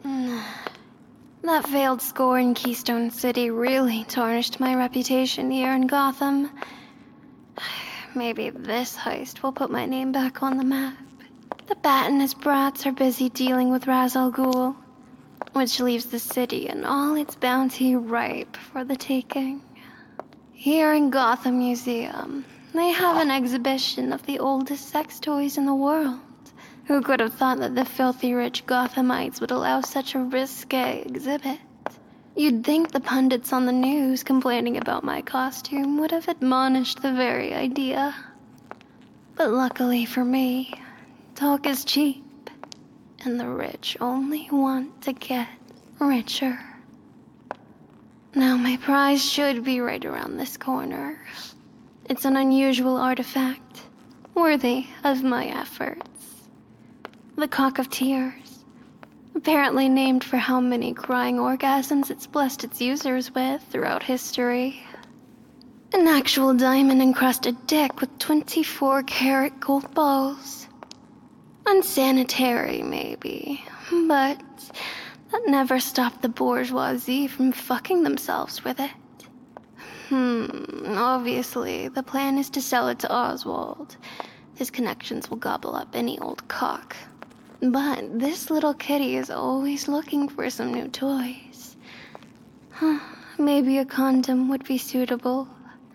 That failed score in Keystone City really tarnished my reputation here in Gotham. Maybe this heist will put my name back on the map. The Bat and his brats are busy dealing with Ra's al Ghul, which leaves the city and all its bounty ripe for the taking. Here in Gotham Museum, they have an exhibition of the oldest sex toys in the world. Who could have thought that the filthy rich Gothamites would allow such a risque exhibit? You'd think the pundits on the news complaining about my costume would have admonished the very idea. But luckily for me, talk is cheap, and the rich only want to get richer. Now my prize should be right around this corner. It's an unusual artifact, worthy of my efforts. The Cock of Tears, apparently named for how many crying orgasms it's blessed its users with throughout history. An actual diamond-encrusted dick with 24-karat gold balls. Unsanitary, maybe, but that never stopped the bourgeoisie from fucking themselves with it. Obviously, the plan is to sell it to Oswald. His connections will gobble up any old cock. But this little kitty is always looking for some new toys. Maybe a condom would be suitable.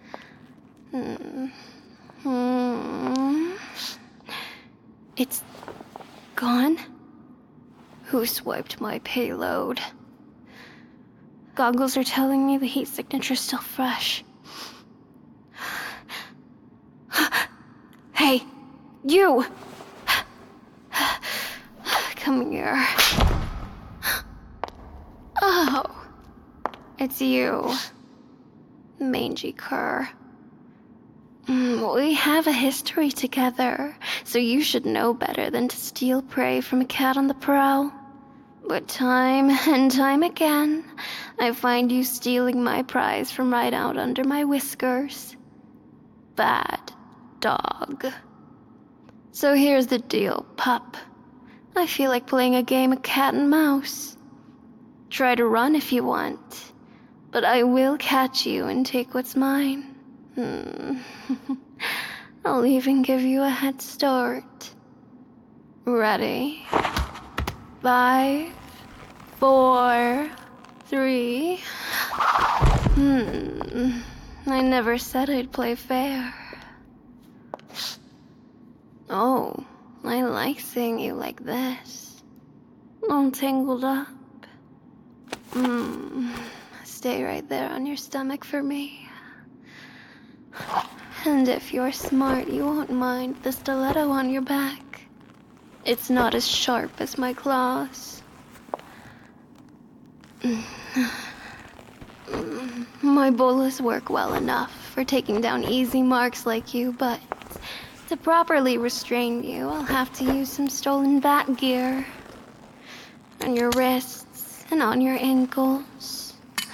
It's gone? Who swiped my payload? Goggles are telling me the heat signature's still fresh. Hey, you! Come here. Oh, it's you, mangy cur. We have a history together, so you should know better than to steal prey from a cat on the prowl. But time and time again, I find you stealing my prize from right out under my whiskers. Bad dog. So here's the deal, pup. I feel like playing a game of cat and mouse. Try to run if you want, but I will catch you and take what's mine. I'll even give you a head start. Ready? 5, 4, 3. I never said I'd play fair. Oh, I like seeing you like this. All tangled up. Stay right there on your stomach for me. And if you're smart, you won't mind the stiletto on your back. It's not as sharp as my claws. My bolas work well enough for taking down easy marks like you, but to properly restrain you, I'll have to use some stolen bat gear. On your wrists and on your ankles.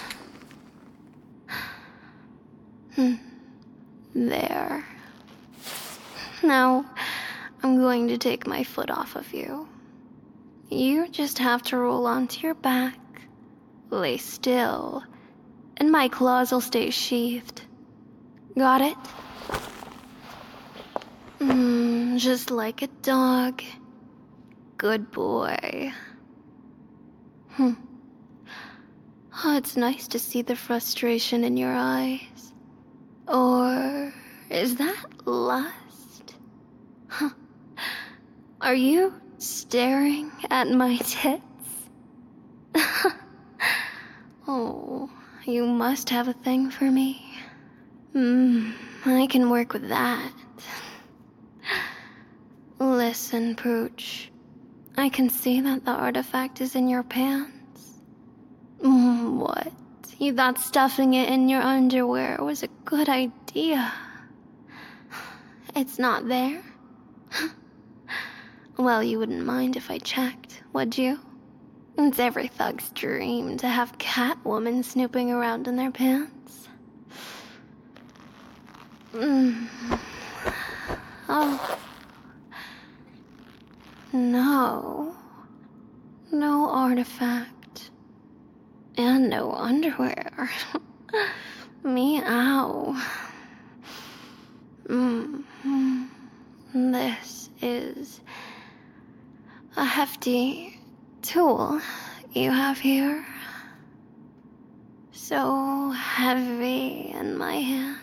There. Now, I'm going to take my foot off of you. You just have to roll onto your back, lay still, and my claws will stay sheathed. Got it? Just like a dog. Good boy. Oh, it's nice to see the frustration in your eyes. Or is that lust? Are you staring at my tits? Oh, you must have a thing for me. I can work with that. Listen, Pooch. I can see that the artifact is in your pants. What? You thought stuffing it in your underwear was a good idea? It's not there? Well, you wouldn't mind if I checked, would you? It's every thug's dream to have Catwoman snooping around in their pants. Oh. No. no artifact. And no underwear. Meow. This is a hefty tool you have here. So heavy in my hands.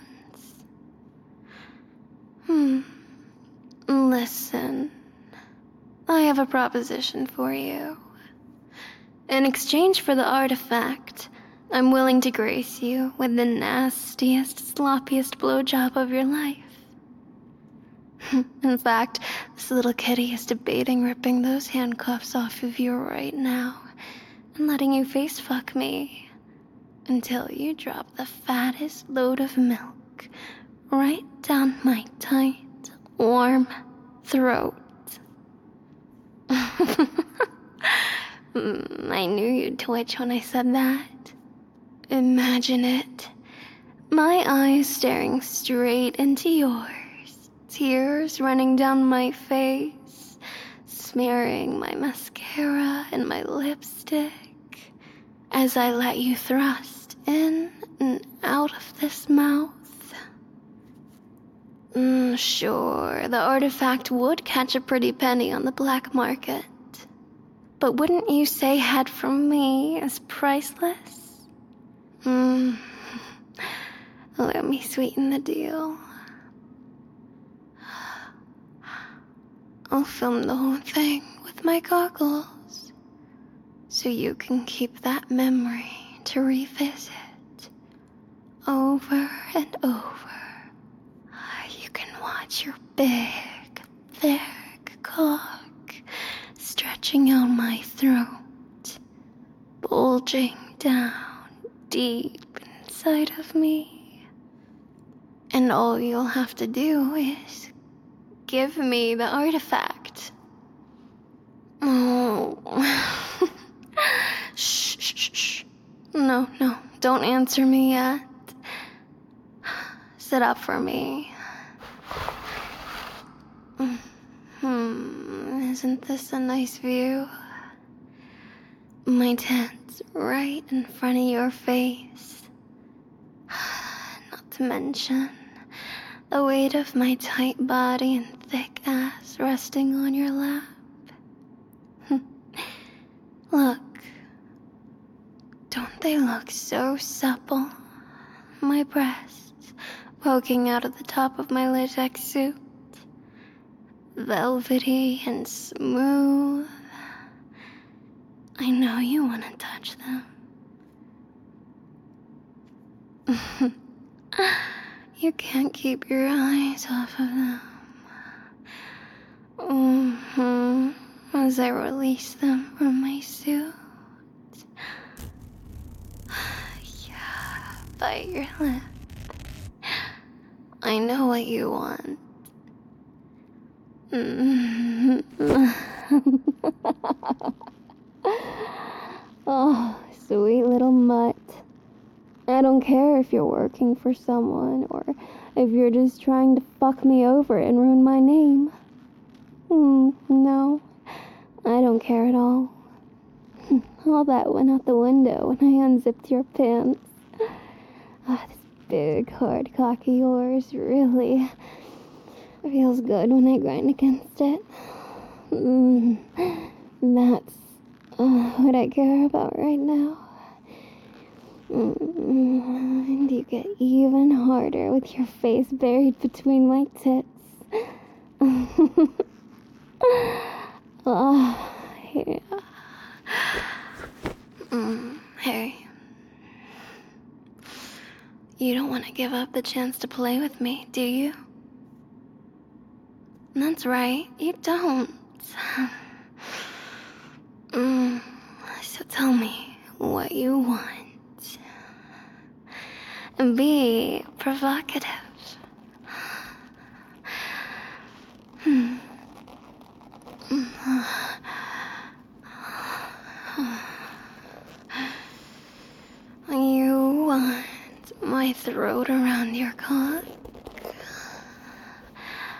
Listen, I have a proposition for you. In exchange for the artifact, I'm willing to grace you with the nastiest, sloppiest blowjob of your life. In fact, this little kitty is debating ripping those handcuffs off of you right now and letting you face fuck me until you drop the fattest load of milk right down my tight, warm throat. I knew you'd twitch when I said that. Imagine it. My eyes staring straight into yours, tears running down my face, smearing my mascara and my lipstick as I let you thrust in and out of this mouth. Sure, the artifact would catch a pretty penny on the black market. But wouldn't you say head from me is priceless? Let me sweeten the deal. I'll film the whole thing with my goggles, so you can keep that memory to revisit over and over. You can watch your big, thick cock stretching out my throat, bulging down deep inside of me. And all you'll have to do is give me the artifact. Oh. Shh. No, don't answer me yet. Sit up for me. Isn't this a nice view? My tits right in front of your face. Not to mention the weight of my tight body and thick ass resting on your lap. Look. Don't they look so supple? My breasts poking out of the top of my latex suit. Velvety and smooth. I know you want to touch them. You can't keep your eyes off of them. As I release them from my suit. Yeah, bite your lip. I know what you want. Oh, sweet little mutt. I don't care if you're working for someone or if you're just trying to fuck me over and ruin my name. No, I don't care at all. All that went out the window when I unzipped your pants. This big, hard cock of yours really feels good when I grind against it. That's what I care about right now. And you get even harder with your face buried between my tits. Oh, yeah. Hey. You don't want to give up the chance to play with me, do you? That's right, you don't. So tell me what you want. And be provocative. You want my throat around your cock?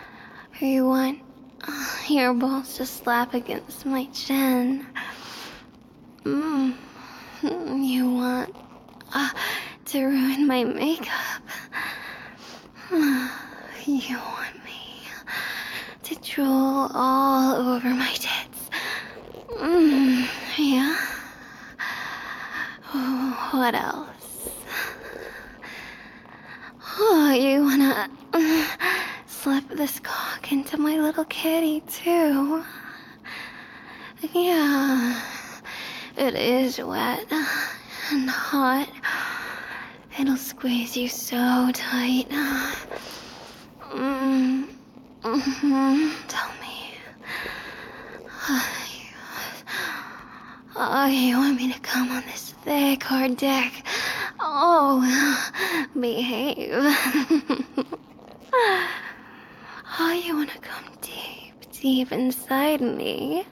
Or you want your balls to slap against my chin Mm. You want to ruin my makeup? You want me to drool all over my tits? Yeah? What else? Oh, you wanna slip this cock into my little kitty, too? Yeah, it is wet and hot. It'll squeeze you so tight. Tell me. Oh, you want me to come on this thick, hard dick? Oh, behave. Oh, you want to come deep, deep inside me?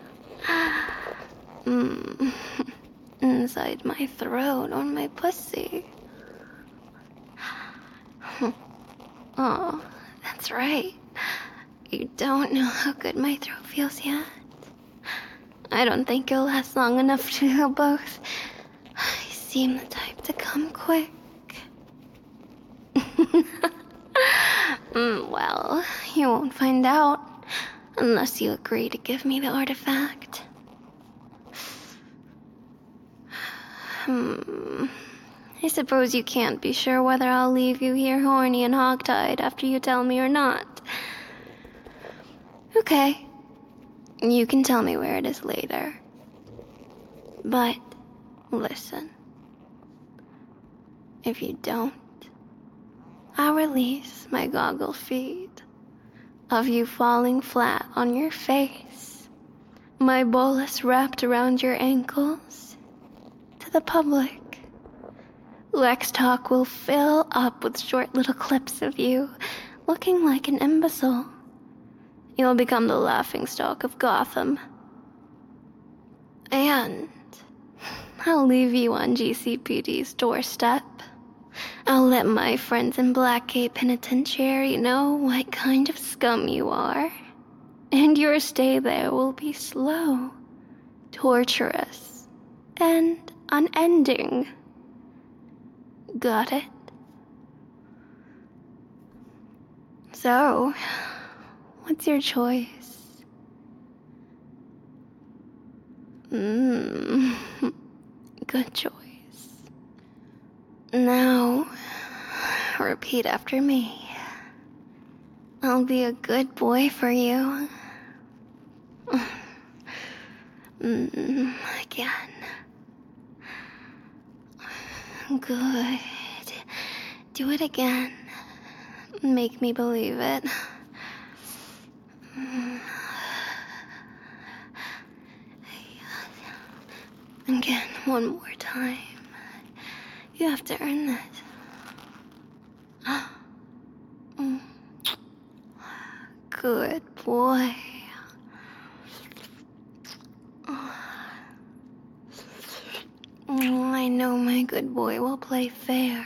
Inside my throat or my pussy. Oh, that's right. You don't know how good my throat feels yet. I don't think it'll last long enough to do both. I seem the type to come quick. Well, you won't find out unless you agree to give me the artifact. I suppose you can't be sure whether I'll leave you here horny and hogtied after you tell me or not. Okay. You can tell me where it is later. But, listen. If you don't, I'll release my goggle feed of you falling flat on your face, my bolus wrapped around your ankles, to the public. Lex Talk will fill up with short little clips of you looking like an imbecile. You'll become the laughingstock of Gotham. And I'll leave you on GCPD's doorstep. I'll let my friends in Blackgate Penitentiary know what kind of scum you are. And your stay there will be slow, torturous, and unending. Got it? So, what's your choice? Good choice. Now, repeat after me. I'll be a good boy for you. Again. Good. Do it again. Make me believe it. Again, one more time. You have to earn that. Good boy. I know my good boy will play fair.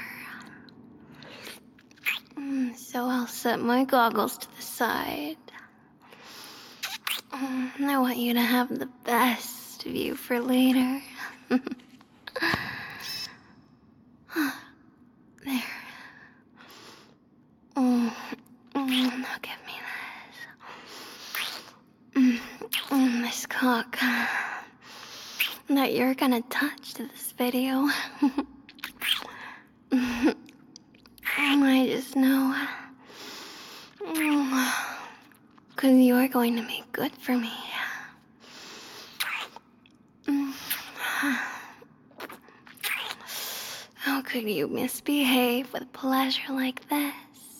So I'll set my goggles to the side. I want you to have the best view for later. There. Now give me this. This cock that you're gonna touch to this video. I just know. 'Cause you're going to make good for me. How could you misbehave with pleasure like this?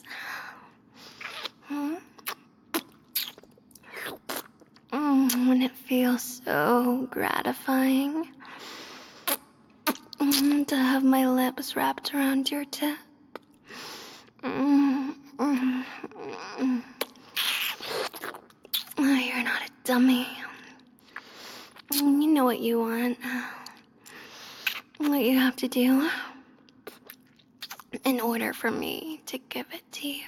When it feels so gratifying to have my lips wrapped around your tip. You're not a dummy. You know what you want. What you have to do in order for me to give it to you.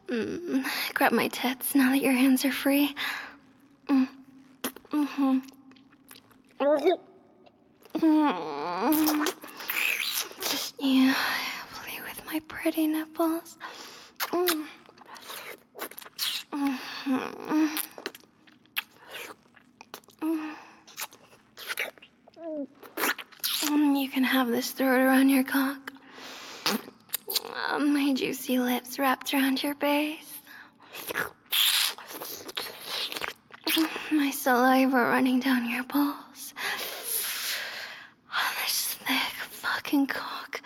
Grab my tits now that your hands are free. Just you play with my pretty nipples. You can have this throat around your cock. My juicy lips wrapped around your base. My saliva running down your balls. This thick fucking cock.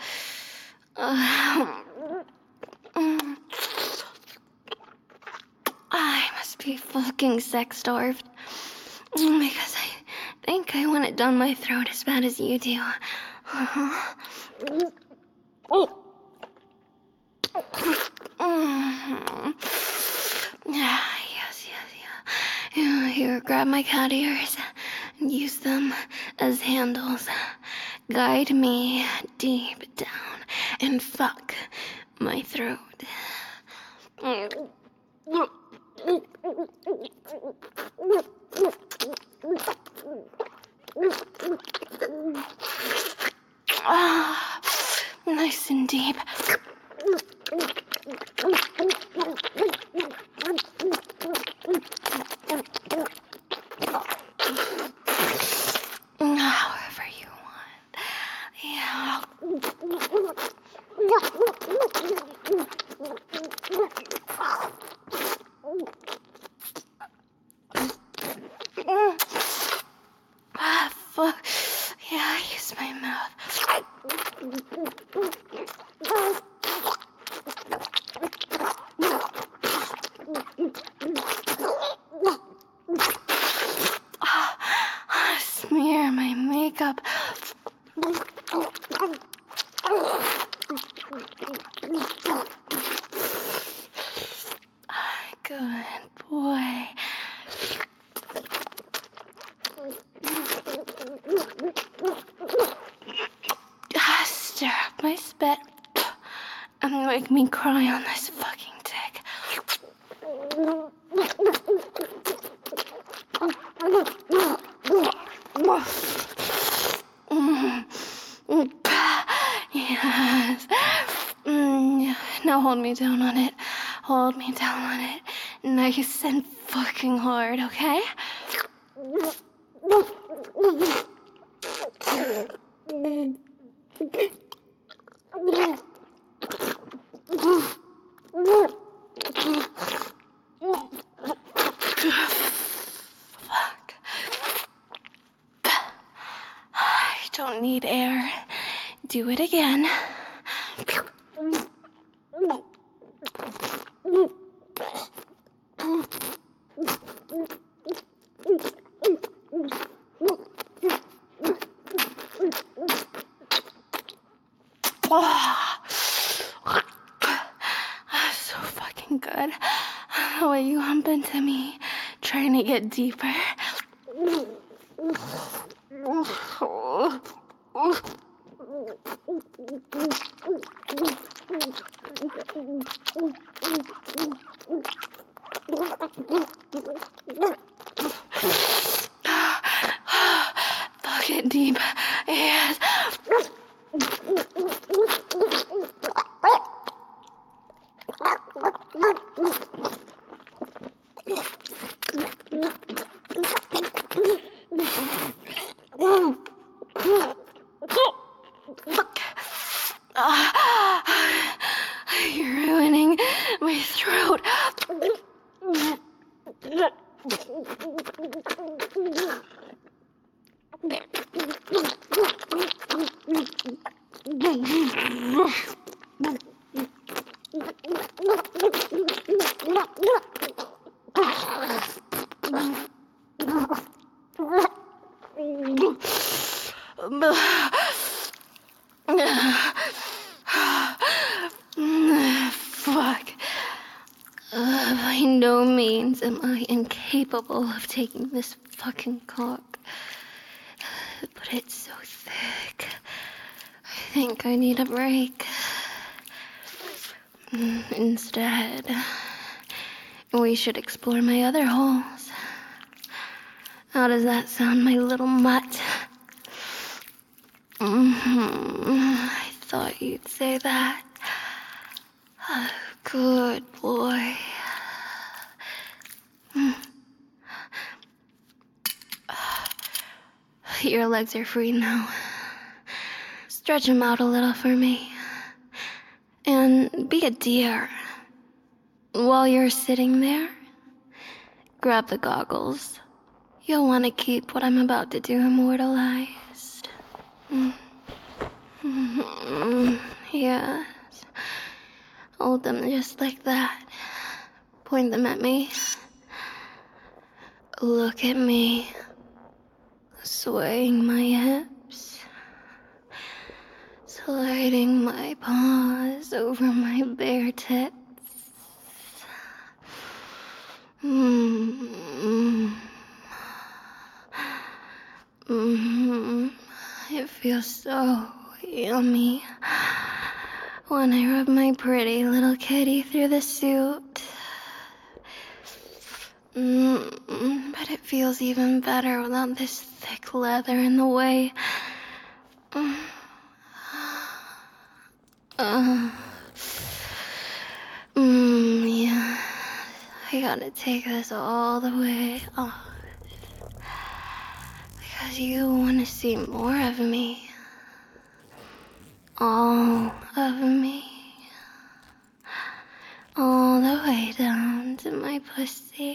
I must be fucking sex-starved. Because I think I want it down my throat as bad as you do. Yeah. Here, grab my cat ears and use them as handles. Guide me deep down and fuck my throat. Nice and deep. However you want. Yeah. Fuck. Yeah, use my mouth. Smear my makeup. Good boy. Stir up my spit and make me cry on this fucking dick. Yes. Now hold me down on it. Hold me down on it. Nice and fucking hard, okay? Fuck. I don't need air. Do it again. So fucking good. The way you hump into me, trying to get deeper. Fuck it deep. Yes. You're ruining my throat. Fuck. By no means am I incapable of taking this fucking cock. But it's so thick. I think I need a break. Instead, We should explore my other holes. How does that sound, my little mutt? I thought you'd say that. Good boy. Your legs are free now. Stretch them out a little for me. And be a dear. While you're sitting there, grab the goggles. You'll want to keep what I'm about to do immortalized. Yes. Hold them just like that. Point them at me. Look at me. Swaying my hips. Sliding my paws over my bare tits. It feels so yummy when I rub my pretty little kitty through the suit. But it feels even better without this thick leather in the way. Yeah. I gotta take this all the way off. Because you want to see more of me. All of me. All the way down to my pussy.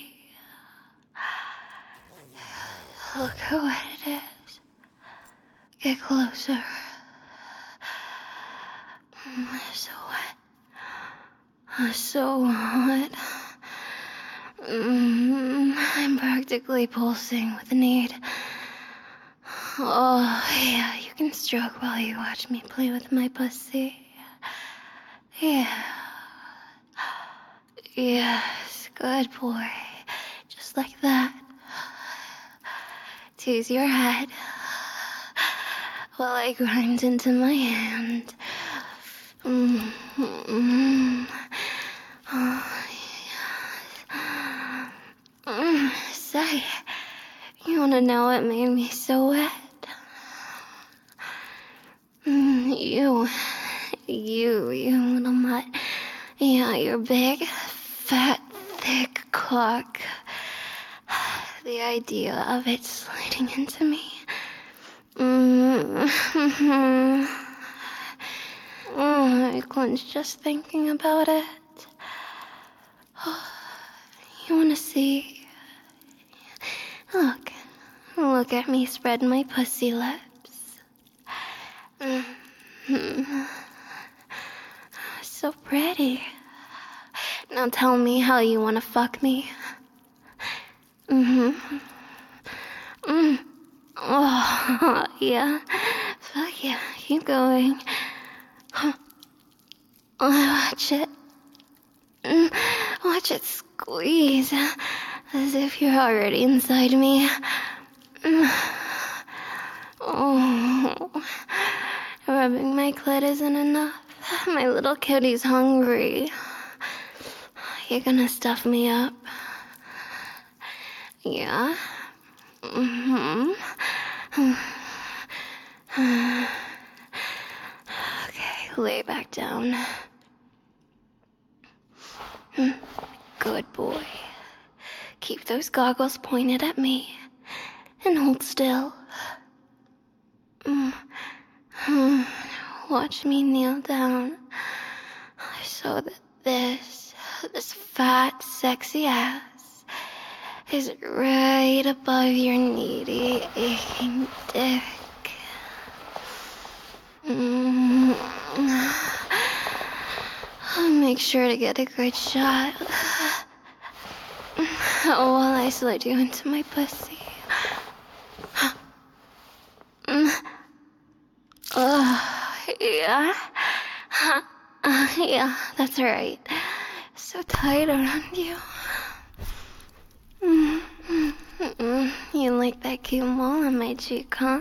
Look at what it is. Get closer. So wet. So hot. I'm practically pulsing with need. Oh, yeah, you can stroke while you watch me play with my pussy. Yeah. Yes, good boy. Just like that. Tease your head while I grind into my hand. Say, you wanna know what made me so wet? You little mutt. Yeah, your big, fat, thick cock. The idea of it sliding into me. I clench just thinking about it. You wanna see? Look at me spread my pussy lips. So pretty. Now tell me how you wanna fuck me. Oh, yeah. Fuck yeah. Keep going. Watch it. Watch it squeeze. As if you're already inside me. Oh. Rubbing my clit isn't enough. My little kitty's hungry. You're gonna stuff me up. Yeah? Okay, lay back down. Good boy. Keep those goggles pointed at me. And hold still. Watch me kneel down. So that this fat, sexy ass is right above your needy, aching dick. I'll make sure to get a good shot while I slide you into my pussy. Yeah? Yeah, that's right. So tight around you. You like that cute mole on my cheek, huh?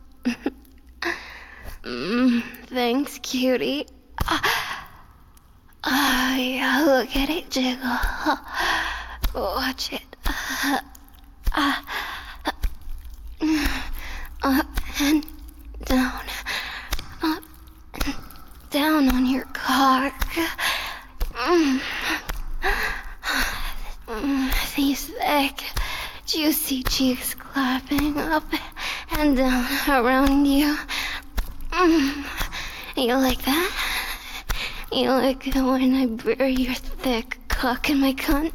Thanks, cutie. Yeah, look at it jiggle. Watch it. Up and down. Up and down on your cock. These thick, juicy cheeks clapping up and down around you. You like that? You like it when I bury your thick cock in my cunt?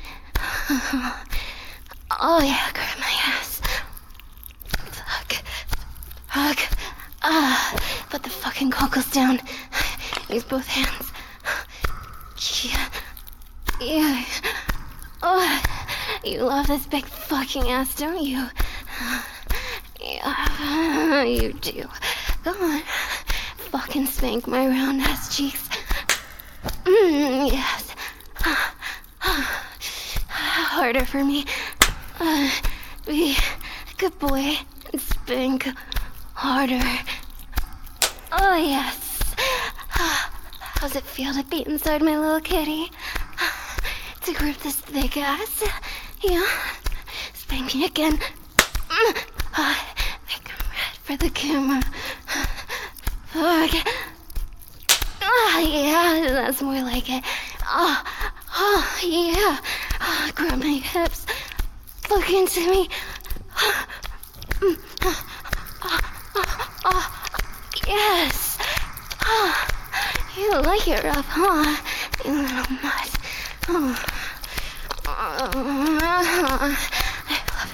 Oh yeah, grab my ass. Fuck. Put the fucking cockles down. Use both hands. Yeah. Oh, you love this big fucking ass, don't you? Yeah, you do. Come on. Fucking spank my round ass cheeks. Yes. Harder for me. Be a good boy and spank harder. Oh, yes. How's it feel to be inside my little kitty? To grip this thick ass? Yeah. Spank me again. Make him red for the camera. Fuck. Yeah, that's more like it. Yeah. Grab my hips. Look into me. Yes. You like it rough, huh? You little mutt. I love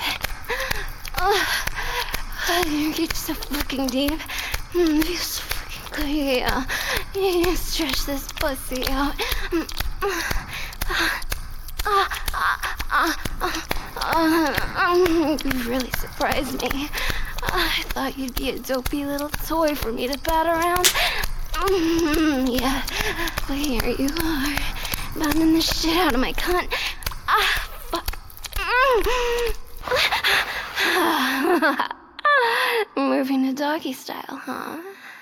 it. You're so fucking deep. Feels so fucking good. Yeah. You stretch this pussy out. You really surprised me. I thought you'd be a dopey little toy for me to bat around. Yeah, but here you are, bounding the shit out of my cunt. Fuck. Moving to doggy style, huh?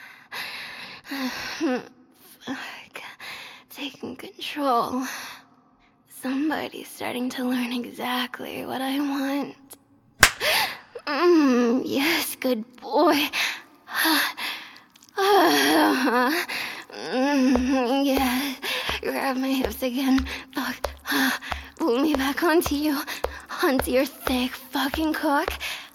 Fuck. Taking control. Somebody's starting to learn exactly what I want. Yes, good boy. Yeah, grab my hips again. Fuck. Pull me back onto you. Onto your thick fucking cock.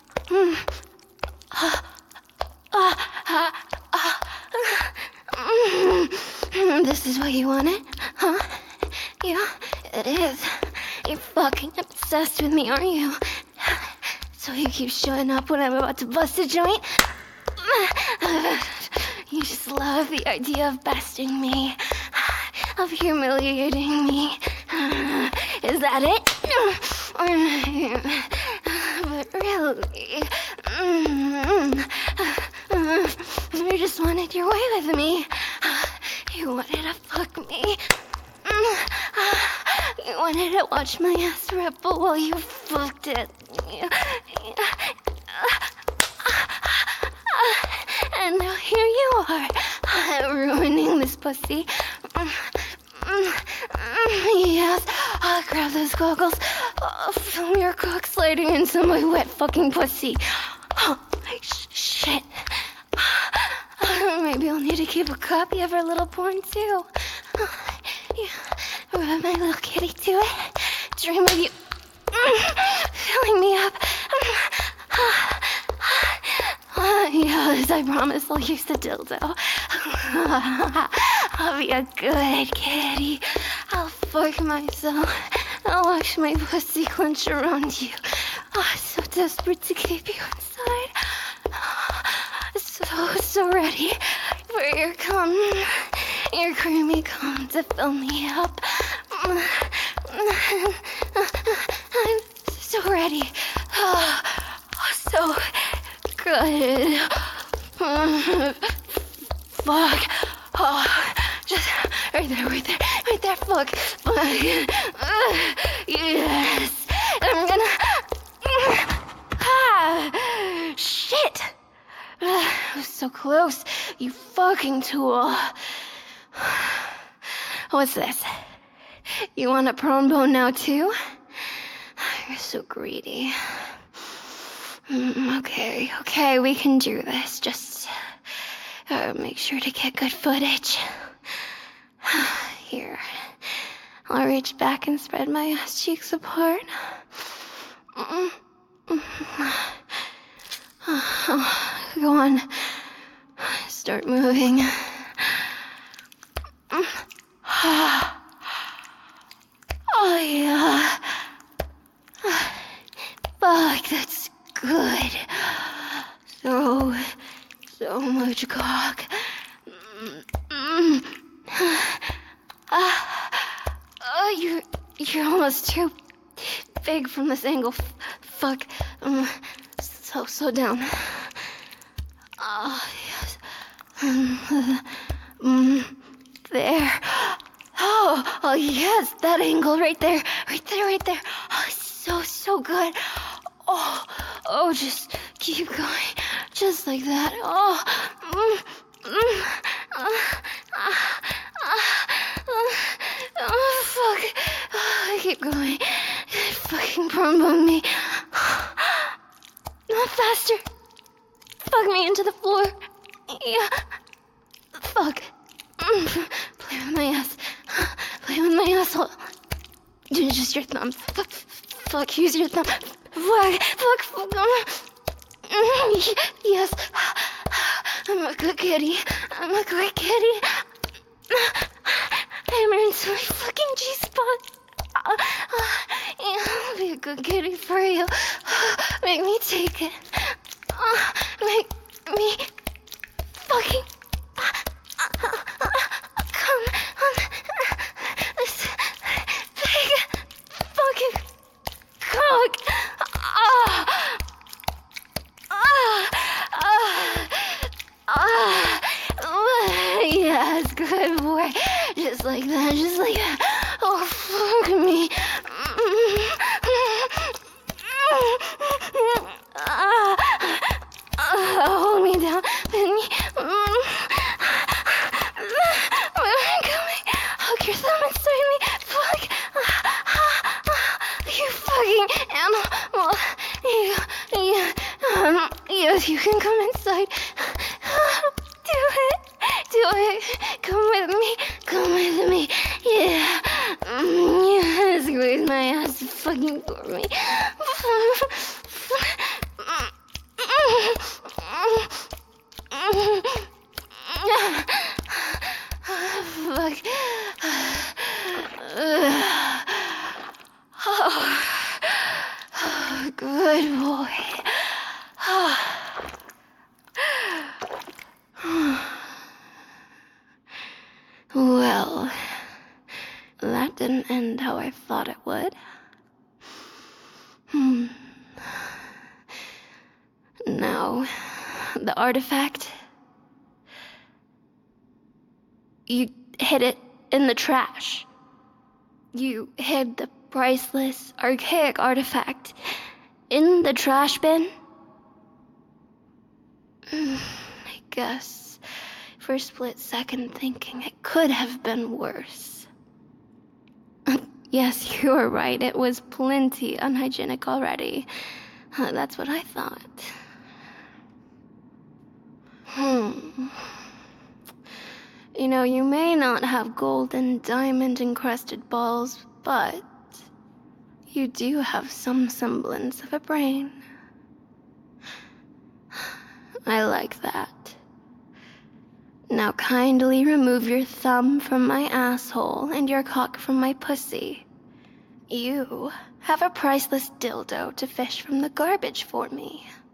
This is what you wanted, huh? Yeah, it is. You're fucking obsessed with me, aren't you? So you keep showing up when I'm about to bust a joint? You just love the idea of besting me, of humiliating me. Is that it? But really, you just wanted your way with me. You wanted to fuck me. You wanted to watch my ass ripple while you fucked it. And now here you are, ruining this pussy. Yes, I'll grab those goggles. Film your cock sliding into my wet fucking pussy. Shit. Maybe I'll need to keep a copy of our little porn too. Yeah, rub my little kitty to it. Dream of you filling me up. Yes, I promise I'll use the dildo. I'll be a good kitty. I'll fuck myself. I'll watch my pussy clench around you. So desperate to keep you inside. So ready for your cum. Your creamy cum to fill me up. I'm so ready. So good. Fuck. Just right there, fuck. Yes. I'm gonna. Shit. I was so close, you fucking tool. What's this? You want a prawn bone now too? So greedy. Okay, we can do this. Just make sure to get good footage. Here. I'll reach back and spread my ass cheeks apart. Go on. Start moving. Oh, yeah. Fuck, that's good. So much cock. You're almost too big from this angle. Fuck. Slow down. Oh, yes. There. Oh, yes, that angle right there. Right there. Oh, so good. Oh, just keep going. Just like that. Fuck. Keep going. Fucking promote me. Not faster. Fuck me into the floor. Yeah. Fuck. Play with my ass. Play with my asshole. Just your thumbs. Fuck, use your thumb. Fuck. Yes. I'm a good kitty. Hammer into my fucking G-spot. I'll be a good kitty for you. Make me take it. Make me fucking come on this big fucking cock. Yes, good boy. Just like that. Oh, fuck me. Hold me down. Pin me. I'm coming. Hook your thumb inside me. Fuck. You fucking animal. Yes, you can come inside. Do it. Come with me. Yeah. Squeeze my ass fucking for me. Fuck. Good boy. Well, that didn't end how I thought it would. Now, the artifact. You hid it in the trash. You hid the priceless, archaic artifact in the trash bin. I guess, for a split second thinking it could have been worse. Yes, you were right. It was plenty unhygienic already. That's what I thought. You know, you may not have golden, diamond-encrusted balls, but you do have some semblance of a brain. I like that. Now kindly remove your thumb from my asshole and your cock from my pussy. You have a priceless dildo to fish from the garbage for me.